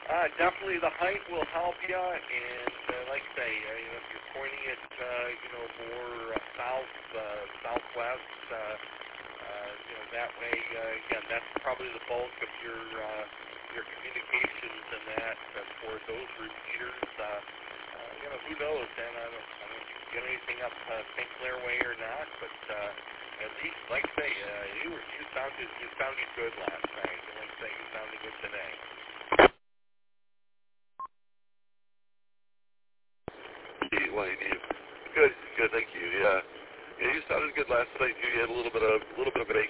Definitely the height will help you, and like I say, if you're pointing it, more southwest, that way, again, that's probably the bulk of your communications and that for those repeaters. Who knows? And I don't know if you can get anything up St. Clair way or not, but at least, like I say, you sounded good last night, and like I say, you sounded good today. Wayne, good, thank you. Yeah, you sounded good last night. You had a little bit of an